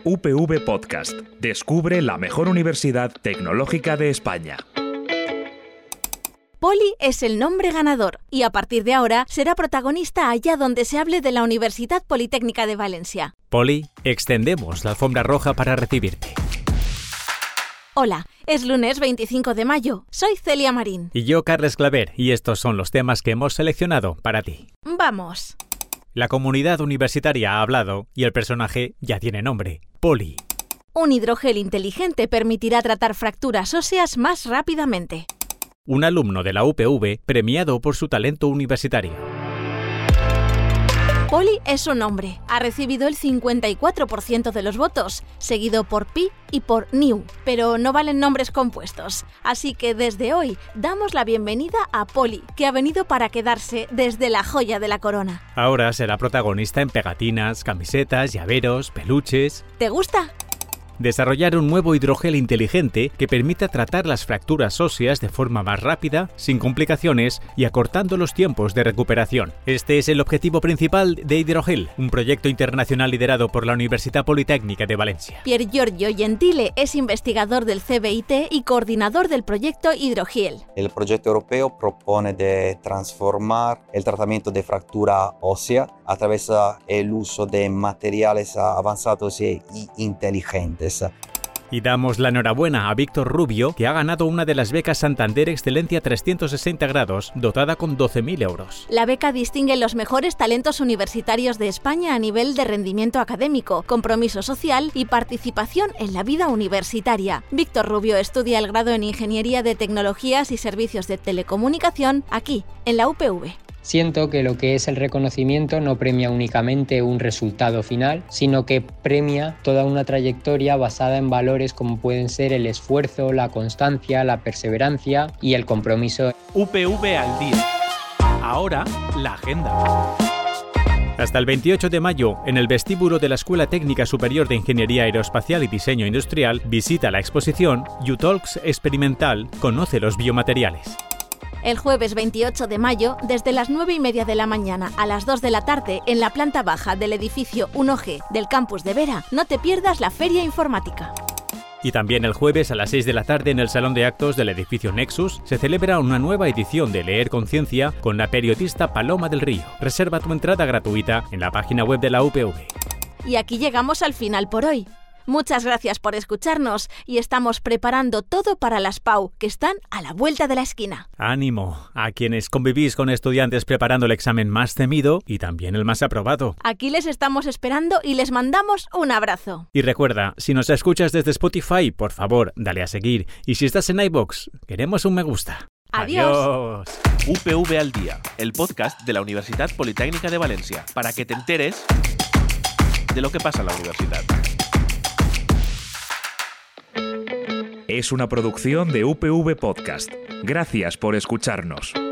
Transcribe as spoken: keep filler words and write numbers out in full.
U P V Podcast. Descubre la mejor universidad tecnológica de España. Poli es el nombre ganador y a partir de ahora será protagonista allá donde se hable de la Universidad Politécnica de Valencia. Poli, extendemos la alfombra roja para recibirte. Hola, es lunes veinticinco de mayo. Soy Celia Marín. Y yo, Carles Claver, y estos son los temas que hemos seleccionado para ti. Vamos. La comunidad universitaria ha hablado y el personaje ya tiene nombre, Poli. Un hidrogel inteligente permitirá tratar fracturas óseas más rápidamente. Un alumno de la U P V premiado por su talento universitario. Poli es su nombre. Ha recibido el cincuenta y cuatro por ciento de los votos, seguido por Pi y por New, pero no valen nombres compuestos. Así que desde hoy damos la bienvenida a Poli, que ha venido para quedarse desde la joya de la corona. Ahora será protagonista en pegatinas, camisetas, llaveros, peluches. ¿Te gusta? Desarrollar un nuevo hidrogel inteligente que permita tratar las fracturas óseas de forma más rápida, sin complicaciones y acortando los tiempos de recuperación. Este es el objetivo principal de Hidrogel, un proyecto internacional liderado por la Universidad Politécnica de Valencia. Pier Giorgio Gentile es investigador del C B I T y coordinador del proyecto Hidrogel. El proyecto europeo propone de transformar el tratamiento de fractura ósea a través del uso de materiales avanzados e inteligentes. Y damos la enhorabuena a Víctor Rubio, que ha ganado una de las becas Santander Excelencia trescientos sesenta grados, dotada con doce mil euros. La beca distingue los mejores talentos universitarios de España a nivel de rendimiento académico, compromiso social y participación en la vida universitaria. Víctor Rubio estudia el grado en Ingeniería de Tecnologías y Servicios de Telecomunicación aquí, en la U P V. Siento que lo que es el reconocimiento no premia únicamente un resultado final, sino que premia toda una trayectoria basada en valores como pueden ser el esfuerzo, la constancia, la perseverancia y el compromiso. U P V al día. Ahora, la agenda. Hasta el veintiocho de mayo, en el vestíbulo de la Escuela Técnica Superior de Ingeniería Aeroespacial y Diseño Industrial, visita la exposición U-Talks Experimental, conoce los biomateriales. El jueves veintiocho de mayo, desde las nueve y media de la mañana a las dos de la tarde, en la planta baja del edificio uno G del campus de Vera, no te pierdas la Feria Informática. Y también el jueves a las seis de la tarde en el Salón de Actos del edificio Nexus se celebra una nueva edición de Leer Conciencia con la periodista Paloma del Río. Reserva tu entrada gratuita en la página web de la U P V. Y aquí llegamos al final por hoy. Muchas gracias por escucharnos y estamos preparando todo para las P A U, que están a la vuelta de la esquina. ¡Ánimo! A quienes convivís con estudiantes preparando el examen más temido y también el más aprobado. Aquí les estamos esperando y les mandamos un abrazo. Y recuerda, si nos escuchas desde Spotify, por favor, dale a seguir. Y si estás en iVoox, queremos un me gusta. ¡Adiós! ¡Adiós! U P V al día, el podcast de la Universidad Politécnica de Valencia, para que te enteres de lo que pasa en la universidad. Es una producción de U P V Podcast. Gracias por escucharnos.